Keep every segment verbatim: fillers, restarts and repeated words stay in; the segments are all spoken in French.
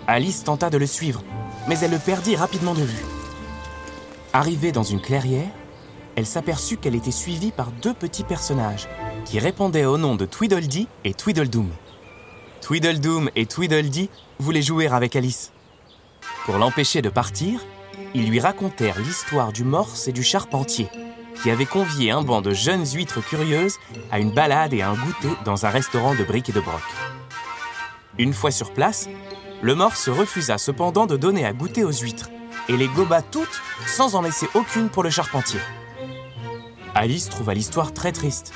Alice tenta de le suivre, mais elle le perdit rapidement de vue. Arrivée dans une clairière, elle s'aperçut qu'elle était suivie par deux petits personnages qui répondaient au nom de Tweedledee et Tweedledum. Tweedledum et Tweedledee voulaient jouer avec Alice. Pour l'empêcher de partir, ils lui racontèrent l'histoire du morse et du charpentier, qui avaient convié un banc de jeunes huîtres curieuses à une balade et un goûter dans un restaurant de briques et de broc. Une fois sur place, le morse refusa cependant de donner à goûter aux huîtres et les goba toutes sans en laisser aucune pour le charpentier. Alice trouva l'histoire très triste.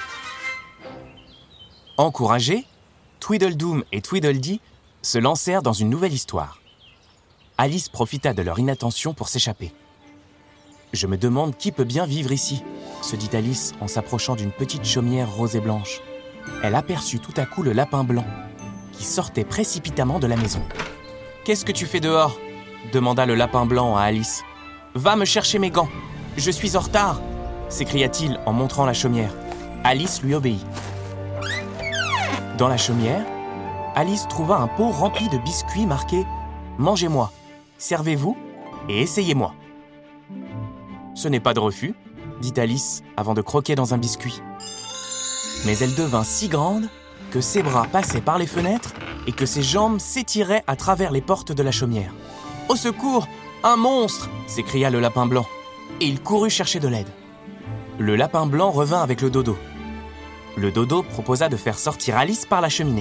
Encouragés, Tweedledum et Tweedledee se lancèrent dans une nouvelle histoire. Alice profita de leur inattention pour s'échapper. « Je me demande qui peut bien vivre ici », se dit Alice en s'approchant d'une petite chaumière rose et blanche. Elle aperçut tout à coup le lapin blanc, qui sortait précipitamment de la maison. « Qu'est-ce que tu fais dehors ?» demanda le lapin blanc à Alice. « Va me chercher mes gants, je suis en retard !» s'écria-t-il en montrant la chaumière. Alice lui obéit. Dans la chaumière, Alice trouva un pot rempli de biscuits marqué « Mangez-moi, servez-vous et essayez-moi ». « Ce n'est pas de refus », dit Alice avant de croquer dans un biscuit. Mais elle devint si grande que ses bras passaient par les fenêtres et que ses jambes s'étiraient à travers les portes de la chaumière. « Au secours, un monstre !» s'écria le lapin blanc, et il courut chercher de l'aide. Le lapin blanc revint avec le dodo. Le dodo proposa de faire sortir Alice par la cheminée.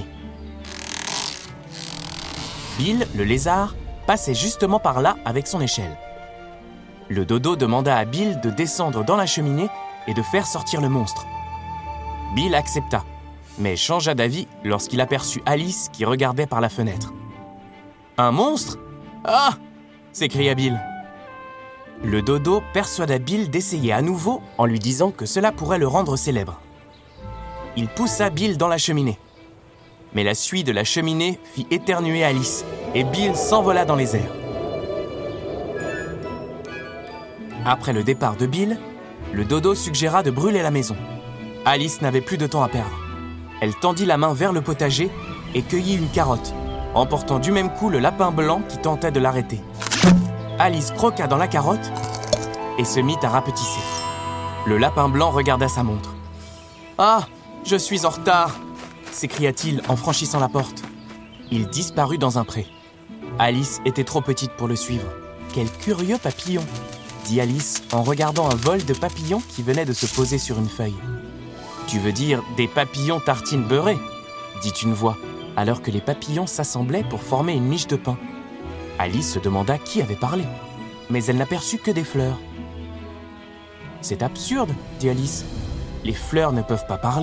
Bill, le lézard, passait justement par là avec son échelle. Le dodo demanda à Bill de descendre dans la cheminée et de faire sortir le monstre. Bill accepta, mais changea d'avis lorsqu'il aperçut Alice qui regardait par la fenêtre. « Un monstre ? Ah !» s'écria Bill. Le dodo persuada Bill d'essayer à nouveau en lui disant que cela pourrait le rendre célèbre. Il poussa Bill dans la cheminée. Mais la suie de la cheminée fit éternuer Alice et Bill s'envola dans les airs. Après le départ de Bill, le dodo suggéra de brûler la maison. Alice n'avait plus de temps à perdre. Elle tendit la main vers le potager et cueillit une carotte, emportant du même coup le lapin blanc qui tentait de l'arrêter. Alice croqua dans la carotte et se mit à rapetisser. Le lapin blanc regarda sa montre. « Ah, je suis en retard !» s'écria-t-il en franchissant la porte. Il disparut dans un pré. Alice était trop petite pour le suivre. « Quel curieux papillon !» dit Alice en regardant un vol de papillons qui venait de se poser sur une feuille. « Tu veux dire des papillons tartines beurrées ?» dit une voix, alors que les papillons s'assemblaient pour former une miche de pain. Alice se demanda qui avait parlé, mais elle n'aperçut que des fleurs. « C'est absurde, dit Alice. Les fleurs ne peuvent pas parler. »